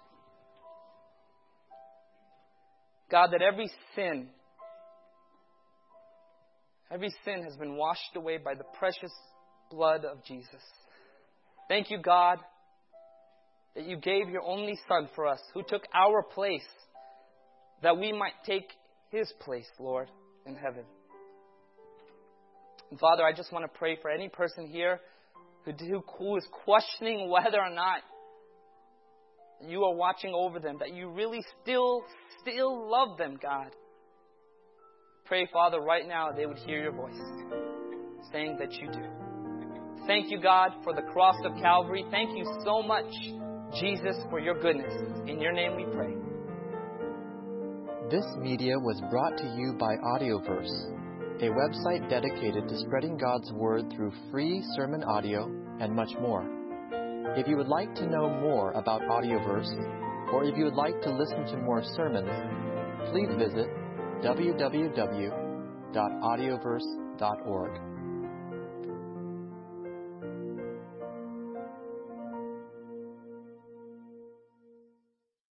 God, that every sin, every sin has been washed away by the precious blood of Jesus. Thank you, God, that you gave your only Son for us, who took our place, that we might take His place, Lord, in heaven. And Father, I just want to pray for any person here who, who is questioning whether or not you are watching over them, that you really still, still love them, God. Pray, Father, right now they would hear your voice, saying that you do. Thank you, God, for the cross of Calvary. Thank you so much, Jesus, for your goodness. In your name we pray. This media was brought to you by Audioverse, a website dedicated to spreading God's Word through free sermon audio and much more. If you would like to know more about Audioverse, or if you would like to listen to more sermons, please visit w w w dot audioverse dot org.